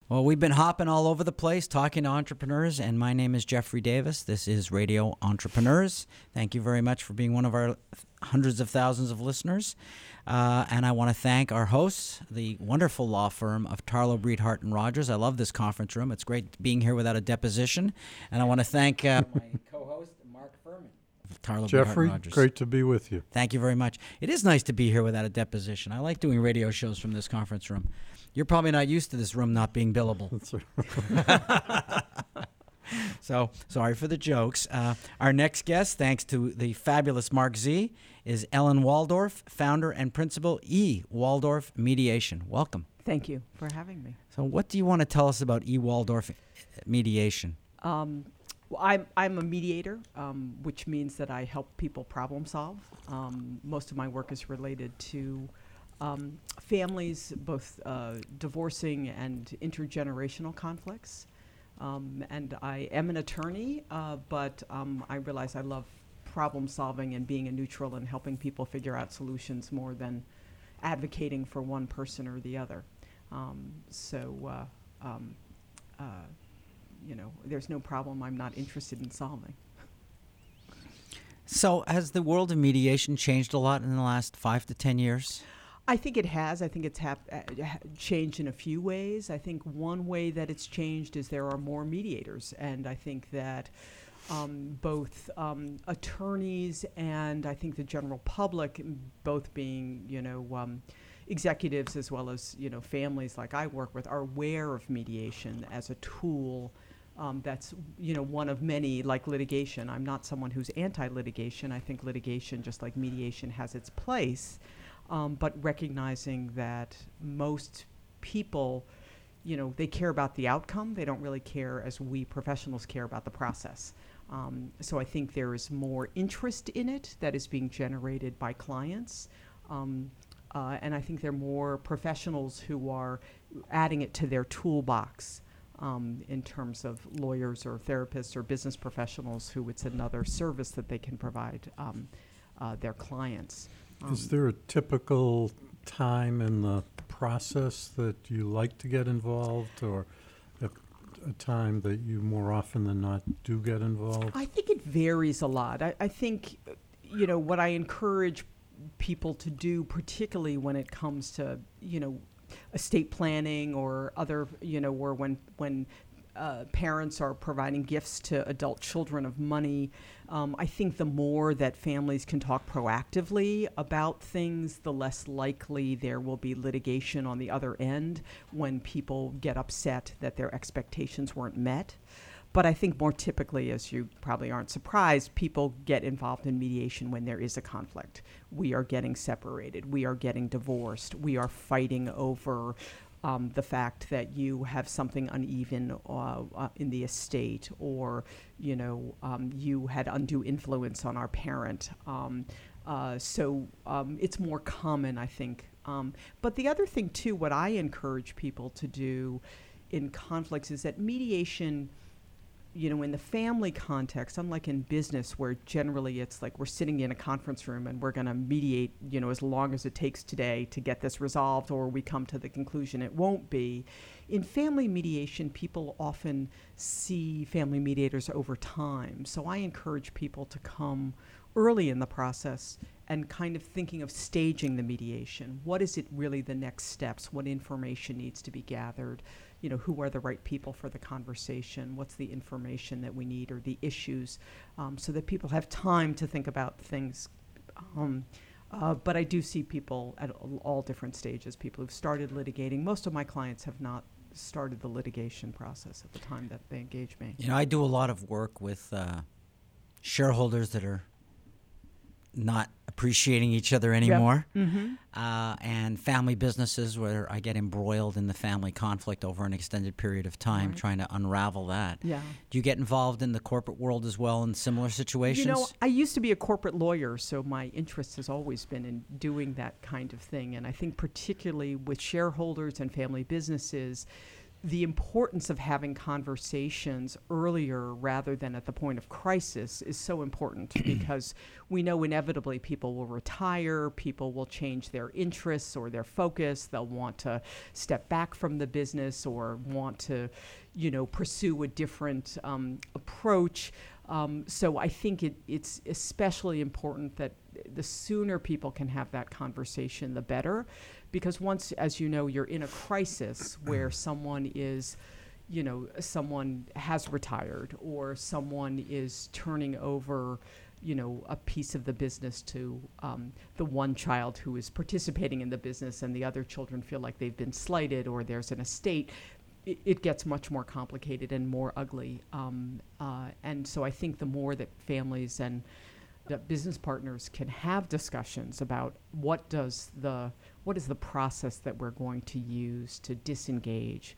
Well, we've been hopping all over the place talking to entrepreneurs, and my name is Jeffrey Davis. This is Radio Entrepreneurs. Thank you very much for being one of our hundreds of thousands of listeners. And I want to thank our hosts, the wonderful law firm of Tarlow, Breed, Hart, and Rogers. I love this conference room. It's great being here without a deposition. And I want to thank my co-host, Mark Furman. Tarlow, Jeffrey, Breed, Hart, and Rogers. Great to be with you. Thank you very much. It is nice to be here without a deposition. I like doing radio shows from this conference room. You're probably not used to this room not being billable. That's right. So, sorry for the jokes. Our next guest, thanks to the fabulous Mark Z, is Ellen Waldorf, founder and principal, E. Waldorf Mediation. Welcome. Thank you for having me. So what do you want to tell us about E. Waldorf Mediation? Well, I'm a mediator, which means that I help people problem solve. Most of my work is related to families, both divorcing and intergenerational conflicts. And I am an attorney, but I realize I love problem solving and being a neutral and helping people figure out solutions more than advocating for one person or the other. There's no problem I'm not interested in solving. So has the world of mediation changed a lot in the last 5 to 10 years? I think it has. I think it's changed in a few ways. I think one way that it's changed is there are more mediators. And I think that both attorneys and I think the general public, both being, executives as well as, families like I work with, are aware of mediation as a tool that's, one of many, like litigation. I'm not someone who's anti-litigation. I think litigation, just like mediation, has its place. But recognizing that most people, they care about the outcome. They don't really care as we professionals care about the process. So I think there is more interest in it that is being generated by clients. And I think there are more professionals who are adding it to their toolbox in terms of lawyers or therapists or business professionals who it's another service that they can provide their clients. Is there a typical time in the process that you like to get involved, or a time that you more often than not do get involved? I think it varies a lot. I think, what I encourage people to do, particularly when it comes to, estate planning or other, or when parents are providing gifts to adult children of money. I think the more that families can talk proactively about things, the less likely there will be litigation on the other end when people get upset that their expectations weren't met. But I think more typically, as you probably aren't surprised, people get involved in mediation when there is a conflict. We are getting separated. We are getting divorced. We are fighting over the fact that you have something uneven in the estate, or you had undue influence on our parent. So it's more common, I think. But the other thing too, what I encourage people to do in conflicts is that mediation, in the family context, unlike in business where generally it's like we're sitting in a conference room and we're going to mediate, as long as it takes today to get this resolved, or we come to the conclusion it won't be. In family mediation, people often see family mediators over time. So I encourage people to come early in the process and kind of thinking of staging the mediation. What is it really the next steps? What information needs to be gathered? Who are the right people for the conversation? What's the information that we need, or the issues, so that people have time to think about things. But I do see people at all different stages, people who've started litigating. Most of my clients have not started the litigation process at the time that they engage me. I do a lot of work with shareholders that are not appreciating each other anymore, yep. Mm-hmm. And family businesses where I get embroiled in the family conflict over an extended period of time, right, trying to unravel that. Yeah. Do you get involved in the corporate world as well in similar situations? I used to be a corporate lawyer, so my interest has always been in doing that kind of thing. And I think particularly with shareholders and family businesses, the importance of having conversations earlier rather than at the point of crisis is so important because we know inevitably people will retire, people will change their interests or their focus, they'll want to step back from the business or want to, pursue a different approach. So I think it's especially important that the sooner people can have that conversation, the better. Because once, as you know, you're in a crisis where someone is, someone has retired or someone is turning over, a piece of the business to the one child who is participating in the business and the other children feel like they've been slighted or there's an estate, it gets much more complicated and more ugly. And so I think the more that families and business partners can have discussions about what is the process that we're going to use to disengage,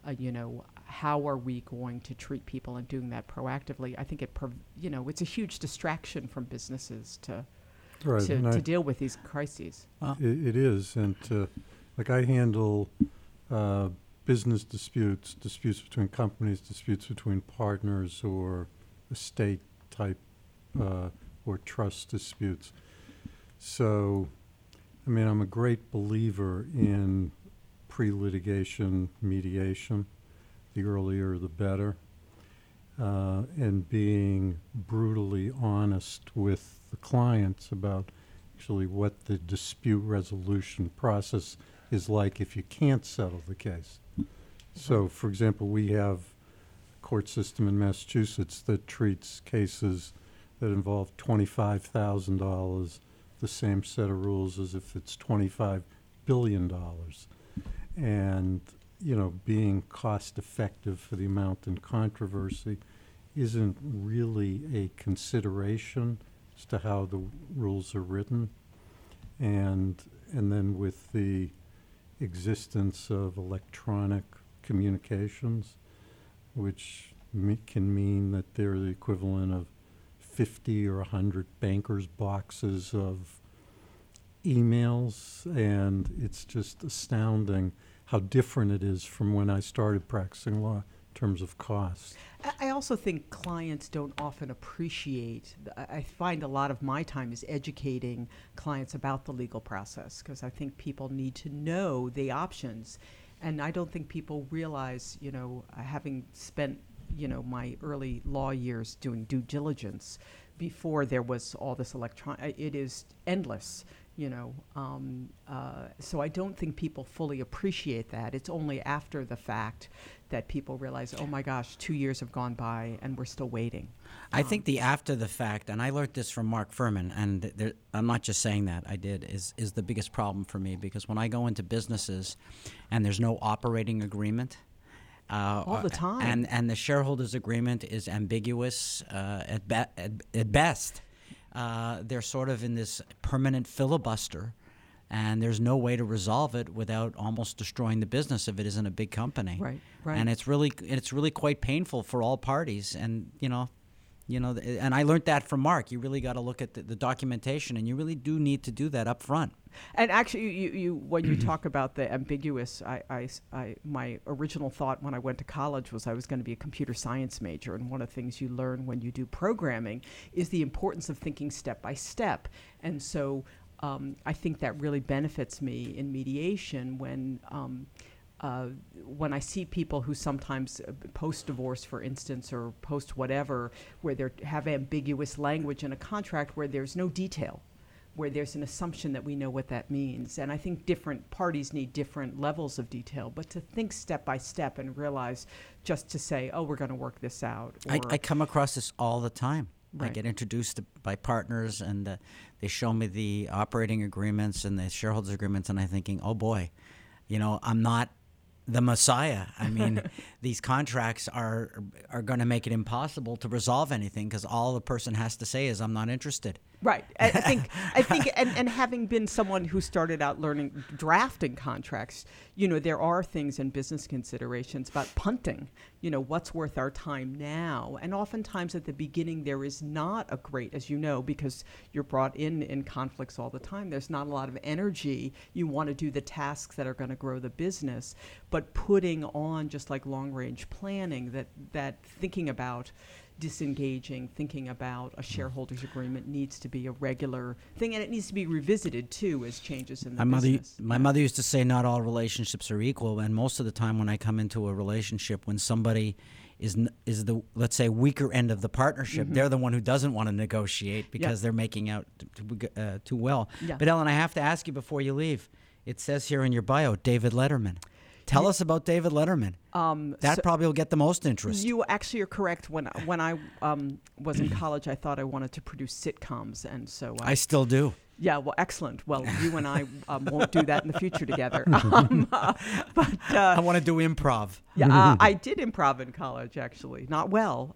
how are we going to treat people and doing that proactively. I think it's a huge distraction from businesses to deal with these crises. It is, and I handle business disputes between companies, disputes between partners or estate type or trust disputes. So, I'm a great believer in pre-litigation mediation. The earlier, the better. And being brutally honest with the clients about actually what the dispute resolution process is like if you can't settle the case. So, for example, we have a court system in Massachusetts that treats cases that involve $25,000, the same set of rules as if it's $25 billion. And, being cost effective for the amount in controversy isn't really a consideration as to how the rules are written. And then with the existence of electronic communications, which can mean that they're the equivalent of 50 or 100 bankers' boxes of emails, and it's just astounding how different it is from when I started practicing law in terms of costs. I also think clients don't often appreciate, I find a lot of my time is educating clients about the legal process because I think people need to know the options. And I don't think people realize, having spent, my early law years doing due diligence before there was all this it is endless. So I don't think people fully appreciate that. It's only after the fact that people realize, oh my gosh, 2 years have gone by and we're still waiting. I think the after the fact, and I learned this from Mark Furman, and I'm not just saying that, I did, is the biggest problem for me because when I go into businesses and there's no operating agreement, all the time, and the shareholders agreement is ambiguous at best. They're sort of in this permanent filibuster, and there's no way to resolve it without almost destroying the business if it isn't a big company. Right. And it's really quite painful for all parties. And and I learned that from Mark. You really got to look at the documentation, and you really do need to do that up front. And actually, you when you talk about the ambiguous, my original thought when I went to college was I was going to be a computer science major, and one of the things you learn when you do programming is the importance of thinking step by step. And so I think that really benefits me in mediation when I see people who sometimes post-divorce, for instance, or post-whatever, where they have ambiguous language in a contract where there's no detail, where there's an assumption that we know what that means. And I think different parties need different levels of detail, but to think step by step and realize just to say, oh, we're going to work this out. I come across this all the time. Right. I get introduced by partners, and they show me the operating agreements and the shareholders agreements, and I'm thinking, oh boy, I'm not the Messiah. I mean, these contracts are going to make it impossible to resolve anything because all the person has to say is, I'm not interested. Right. I think, and having been someone who started out learning drafting contracts, there are things in business considerations about punting, what's worth our time now. And oftentimes at the beginning, there is not a great, as you know, because you're brought in conflicts all the time, there's not a lot of energy. You want to do the tasks that are going to grow the business, but putting on just like long range planning that thinking about disengaging, thinking about a shareholders agreement needs to be a regular thing, and it needs to be revisited too as changes in the business. My mother used to say not all relationships are equal, and most of the time when I come into a relationship, when somebody is the, let's say, weaker end of the partnership, they're the one who doesn't want to negotiate because they're making out too well. Yeah. But Ellen, I have to ask you before you leave, it says here in your bio, David Letterman. Tell us about David Letterman. That probably will get the most interest. You actually are correct. When I was in college, I thought I wanted to produce sitcoms, and so I still do. Yeah, well, excellent. Well, you and I won't do that in the future together. But I want to do improv. Yeah, I did improv in college, actually. Not well,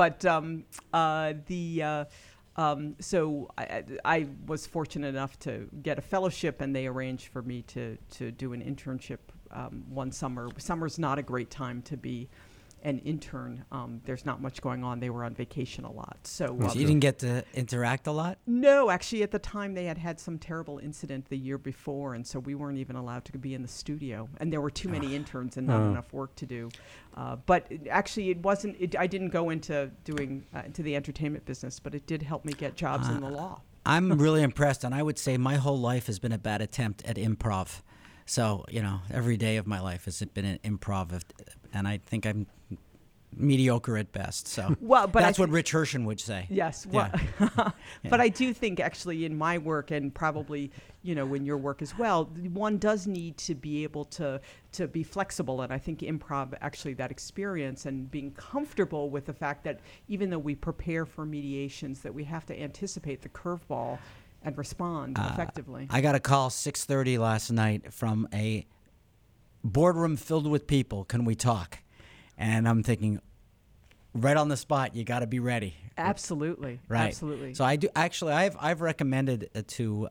so I was fortunate enough to get a fellowship, and they arranged for me to do an internship one summer. Summer's not a great time to be an intern. There's not much going on. They were on vacation a lot. So you didn't get to interact a lot? No, actually at the time they had some terrible incident the year before, and so we weren't even allowed to be in the studio. And there were too many interns and not enough work to do. But actually it wasn't, I didn't go into doing, into the entertainment business, but it did help me get jobs in the law. I'm really impressed, and I would say my whole life has been a bad attempt at improv. So, every day of my life has been an improv, and I think I'm mediocre at best. So but that's what Rich Hirschen would say. Yes. Well, yeah. But I do think actually in my work, and probably, in your work as well, one does need to be able to be flexible. And I think improv, actually that experience and being comfortable with the fact that even though we prepare for mediations, that we have to anticipate the curveball and respond effectively. I got a call 6:30 last night from a boardroom filled with people. Can we talk? And I'm thinking, right on the spot, you got to be ready. Absolutely. Right. Absolutely. So I do actually. I've recommended to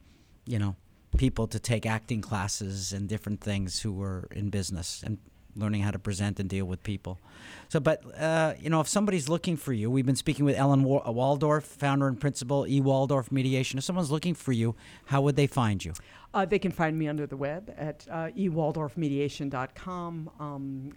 people to take acting classes and different things who are in business and learning how to present and deal with people. So, but if somebody's looking for you, we've been speaking with Ellen Waldorf, founder and principal, E. Waldorf Mediation. If someone's looking for you, how would they find you? They can find me under the web at ewaldorfmediation.com.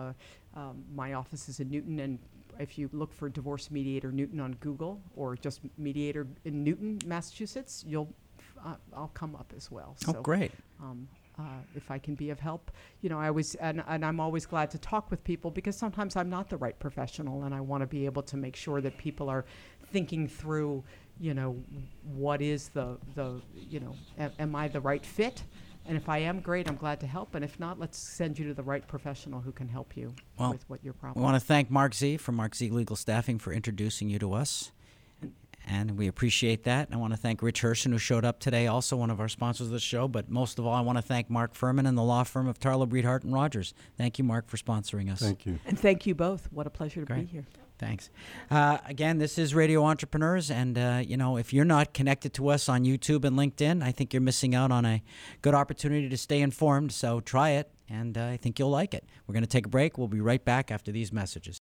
My office is in Newton, and if you look for Divorce Mediator Newton on Google or just Mediator in Newton, Massachusetts, I'll come up as well. So, great. If I can be of help, I always and I'm always glad to talk with people, because sometimes I'm not the right professional, and I want to be able to make sure that people are thinking through, what is am I the right fit? And if I am, great, I'm glad to help. And if not, let's send you to the right professional who can help you with what your problem is. We want to thank Mark Z from Mark Z Legal Staffing for introducing you to us. And we appreciate that. I want to thank Rich Hirschen, who showed up today, also one of our sponsors of the show. But most of all, I want to thank Mark Furman and the law firm of Tarlow, Breed, Hart, and Rogers. Thank you, Mark, for sponsoring us. Thank you. And thank you both. What a pleasure to be here. Thanks. Again, this is Radio Entrepreneurs, and if you're not connected to us on YouTube and LinkedIn, I think you're missing out on a good opportunity to stay informed. So try it, and I think you'll like it. We're going to take a break. We'll be right back after these messages.